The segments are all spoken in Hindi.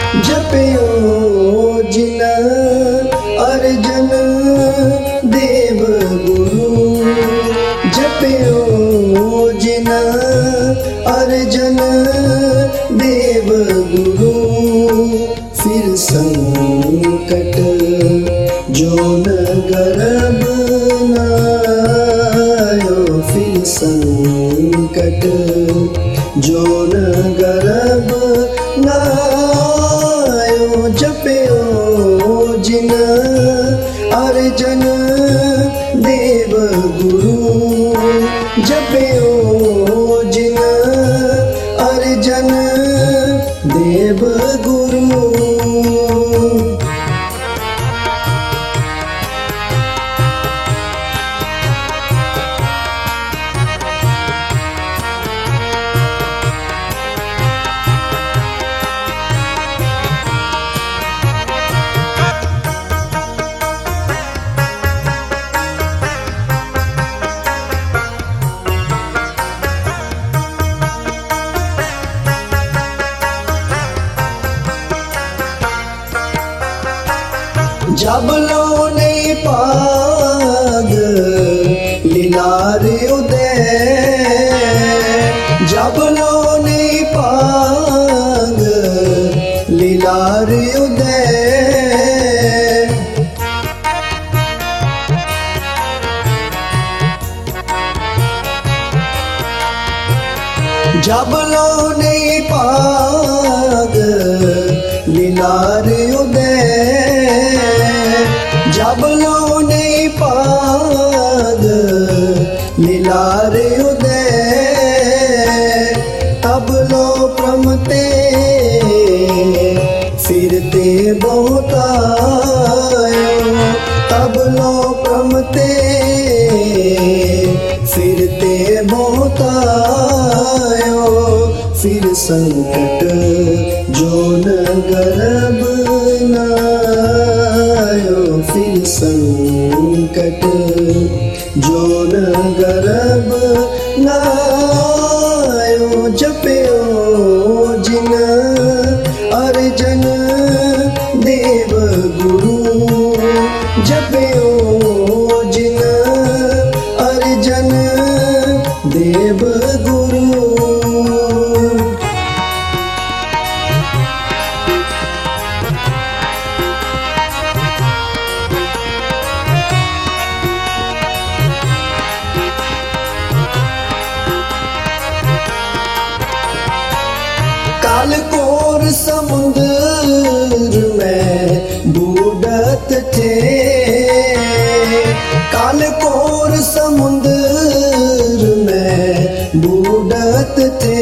जपयो जिन अर्जन देव गुरु, जपयो जिन अर्जन देव गुरु। फिर संकट जो न गर्भ नायो, फिर संकट जो न गर्भ नायो। जपयो जिन अर्जन देव गुरु, जपयो जिन अर्जन देव गुरु। जबलो ने पाग लीलार उदय, जबलो ने पाग लीलार उदय। जबलो ने पाग लीलार उदय, जबलो ने पाग लीलार उदय। तबलो प्रमते फिरते बहुतायो, तबलो प्रमते फिरते बहुतायो। फिर संकट जो न गर्भ नायो, फिर संकट जो न गर्भ नायो। जपयो जिन अर्जन देव गुरु, जपयो जिन अर्जन देव गुरु। काल कोर समुद्र में बूढ़त थे, काल कोर समुद्र में बूढ़त थे।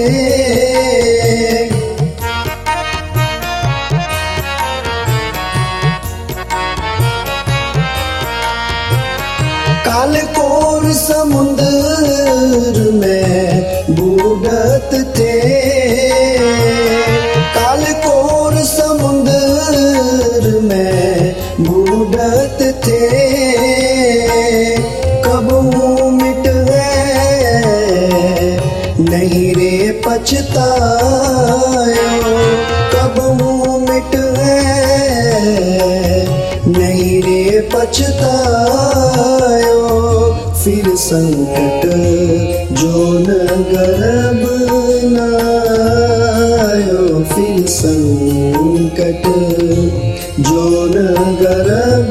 काल कोर समुद्र में बूढ़त थे, काल कोर समुद्र में बूढ़त थे। कब मिट गए नहीं रे पछतायो, कब मिट गए नहीं रे पछतायो। फिर संकट जो न गर्भ नायो, फिर संकट जो न गर्भ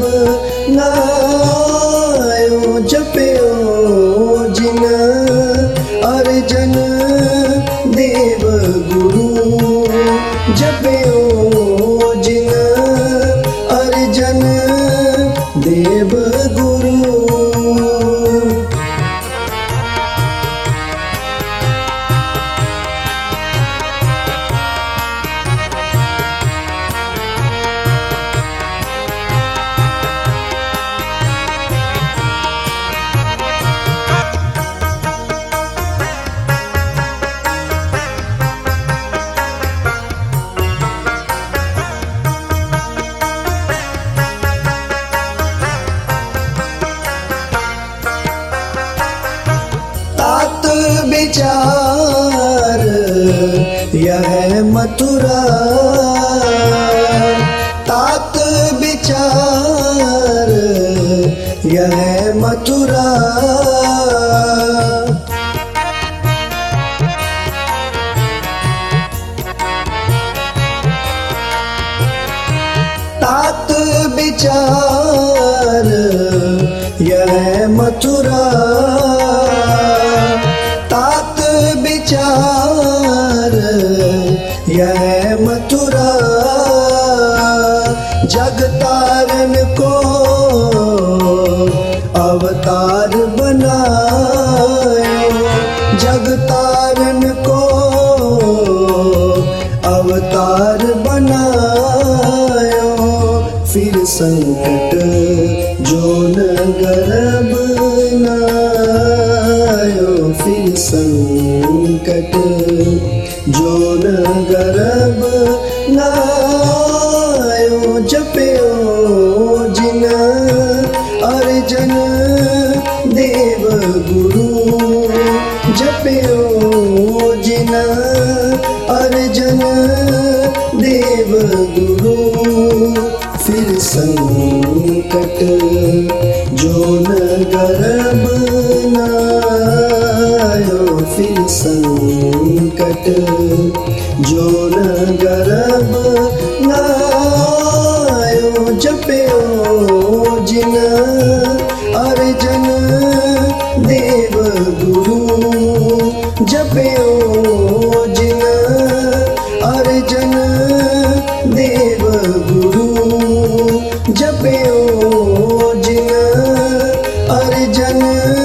नायो। जपयो जिन अर्जन देव गुरु, जपयो जिन अर्जन देव गुरु। विचार यह मथुरा, यह है मथुरा। तात विचार यह है मथुरा। तात विचार यह है मथुरा। जग तारन को अवतार बनायो। जग तारन को अवतार बनायो। फिर संकट जो न गर्भ नायो। फिर संकट जो न गर्भ नायो। जपयो जिन अर्जन देव गुरु। जपयो जिन अर्जन देव गुरु। फिर संकट जो न गर्भ नायो। फिर संकट जो न गर्भ नायो। जपयो जिन अर्जन देव गुरु। जपयो जिन अर्जन देव गुरु। जपयो जिन अर्जन